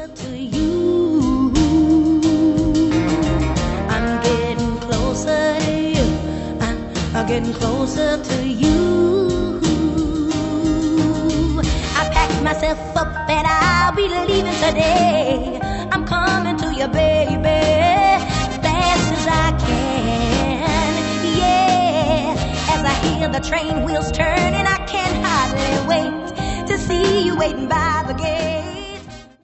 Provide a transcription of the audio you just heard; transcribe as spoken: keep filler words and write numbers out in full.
to you. I'm getting closer to you. I'm getting closer to you. I packed myself up and I'll be leaving today. I'm coming to you, baby, fast as I can. Yeah, as I hear the train wheels turning, I can't hardly wait to see you waiting by the gate.